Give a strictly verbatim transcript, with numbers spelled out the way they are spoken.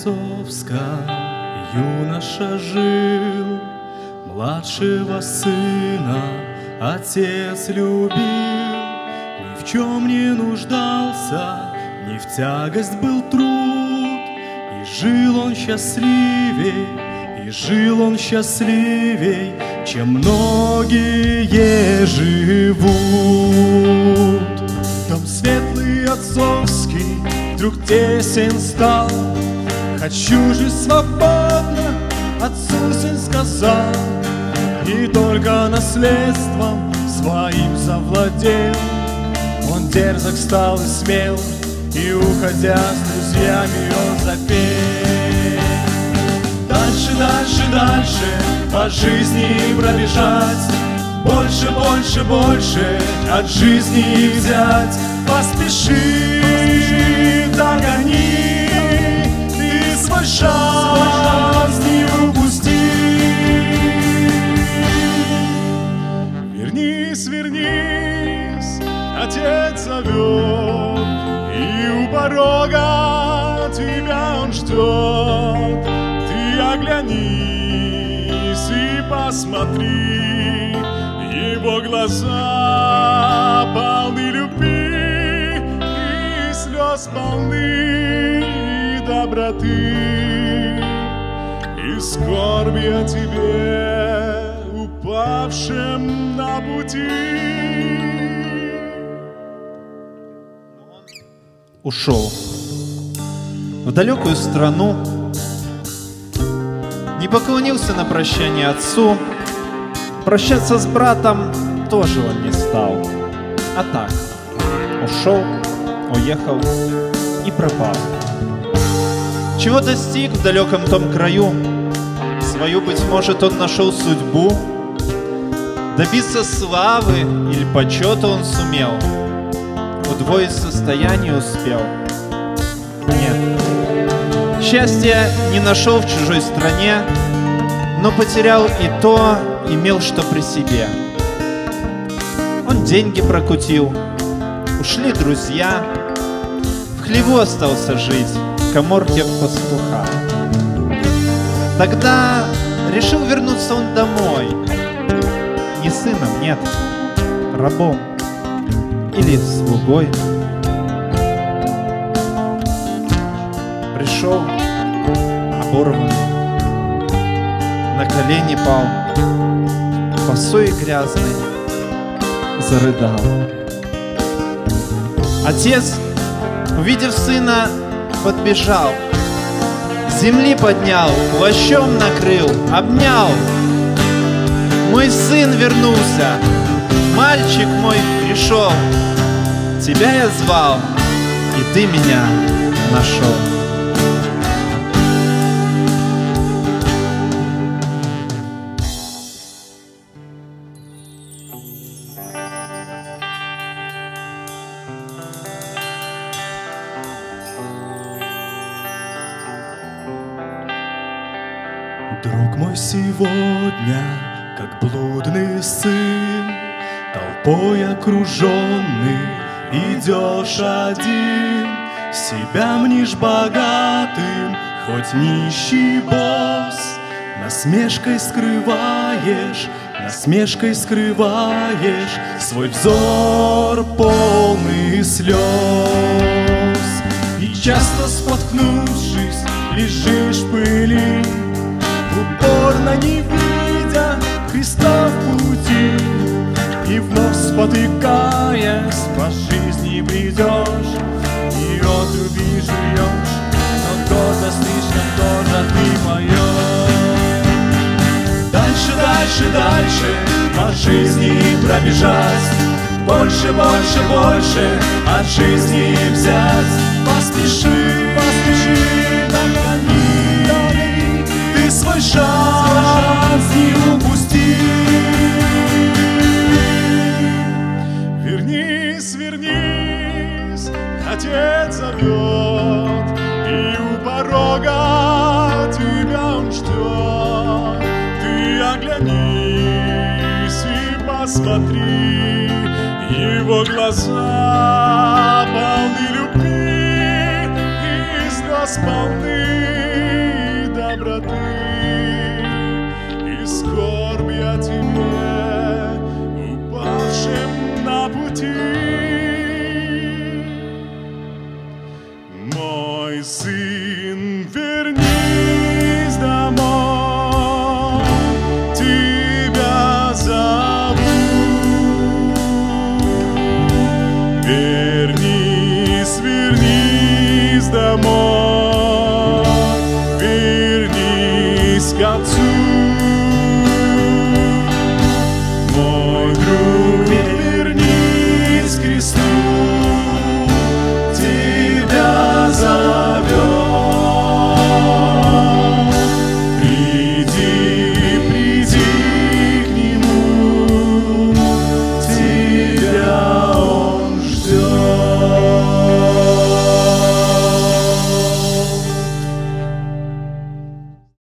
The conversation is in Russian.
отцовска юноша жил, младшего сына отец любил, ни в чем не нуждался, не в тягость был труд, и жил он счастливей, и жил он счастливей, чем многие живут. Дом светлый отцовский вдруг тесен стал, хочу жить свободно, отцу сын сказал, и только наследством своим завладел. Он дерзок стал и смел, и, уходя с друзьями, он запел: дальше, дальше, дальше по жизни пробежать, больше, больше, больше от жизни взять. Поспеши, догони, ты свой шанс не упусти. Вернись, вернись, отец зовет, и у порога тебя он ждет. Ты оглянись и посмотри, его глаза полны любви и слез полны доброты, и скорби о тебе, упавшем на пути. Ушел в далекую страну, не поклонился на прощание отцу, прощаться с братом тоже он не стал, а так ушел, уехал и пропал. Чего достиг в далеком том краю? Свою, быть может, он нашел судьбу, добиться славы или почета он сумел, удвоить состояние успел. Нет, счастья не нашел в чужой стране, но потерял и то, имел что при себе. Он деньги прокутил, ушли друзья, в хлеву остался жить, в каморке пастуха. Тогда решил вернуться он домой, не сыном, нет, рабом или слугой. Пришел оборванный, на колени пал, босой и грязный, зарыдал. Отец, увидев сына, подбежал, с земли поднял, плащом накрыл, обнял. Мой сын вернулся, мальчик мой пришел, тебя я звал, и ты меня нашел. Друг мой сегодня, как блудный сын, толпой окруженный, идешь один, себя мнишь богатым, хоть нищий босс, насмешкой скрываешь, насмешкой скрываешь свой взор полный слез. И часто споткнувшись, лежишь в пыли, упорно не видя Христа в пути, и вновь спотыкаясь по жизни бредешь, и отруби жуешь, но тоже слишком тоже ты поешь. Дальше, дальше, дальше по жизни пробежать, больше, больше, больше от жизни взять. Поспеши, поспеши, догони, ты свой шанс не упусти. Вернись, вернись, отец зовет, и у порога тебя он ждет. Ты оглянись и посмотри, его глаза полны любви и слез полны скоро